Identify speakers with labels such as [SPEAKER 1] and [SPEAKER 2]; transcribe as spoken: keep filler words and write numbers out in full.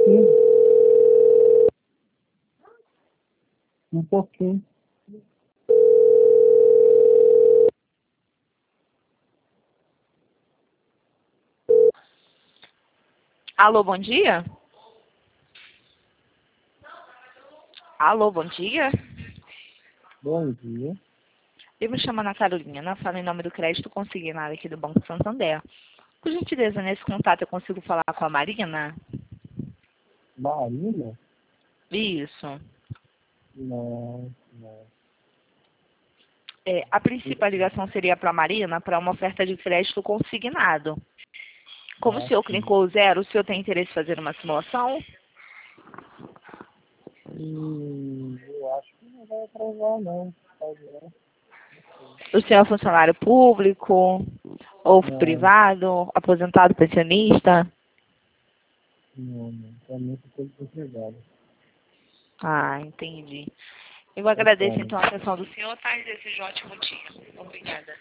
[SPEAKER 1] pouquinho. Um pouquinho.
[SPEAKER 2] Alô, bom dia? Alô, bom dia?
[SPEAKER 1] Bom dia.
[SPEAKER 2] Eu me chamo Ana Carolina, falo em nome do Crédito Consignado aqui do Banco Santander. Por gentileza, nesse contato eu consigo falar com a Marina?
[SPEAKER 1] Marina?
[SPEAKER 2] Isso.
[SPEAKER 1] Não, não.
[SPEAKER 2] É, a princípio, a ligação seria para a Marina para uma oferta de crédito consignado. Como o
[SPEAKER 1] Ah,
[SPEAKER 2] senhor
[SPEAKER 1] sim.
[SPEAKER 2] clicou zero, o senhor tem interesse em fazer uma simulação?
[SPEAKER 1] Hum, eu acho que não vai atrasar, não. Pode não.
[SPEAKER 2] O senhor é funcionário público ou
[SPEAKER 1] Não,
[SPEAKER 2] privado, aposentado, pensionista?
[SPEAKER 1] não, não. Tá muito tempo empregado.
[SPEAKER 2] Ah, entendi. Eu agradeço
[SPEAKER 1] Bacana.
[SPEAKER 2] então a atenção do senhor, tá? E desejo um ótimo dia. Obrigada.